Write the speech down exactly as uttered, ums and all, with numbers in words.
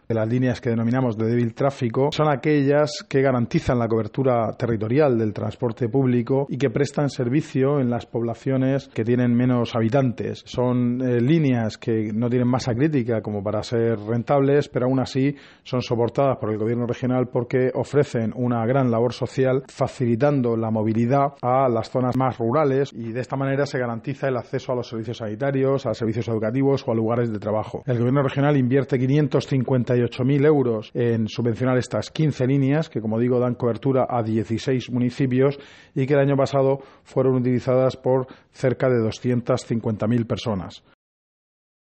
Las líneas que denominamos de débil tráfico son aquellas que garantizan la cobertura territorial del transporte público y que prestan servicio en las poblaciones que tienen menos habitantes. Son eh, líneas que no tienen masa crítica como para ser rentables, pero aún así son soportadas por el gobierno regional porque ofrecen una gran labor social, facilitando la movilidad a las zonas más rurales, y de esta manera se garantiza el acceso a los servicios sanitarios, a servicios educativos o a lugares de trabajo. El gobierno regional invierte quinientos cincuenta y ocho mil euros en subvencionar estas quince líneas que, como digo, dan cobertura a dieciséis municipios y que el año pasado fueron utilizadas por cerca de doscientas cincuenta mil personas.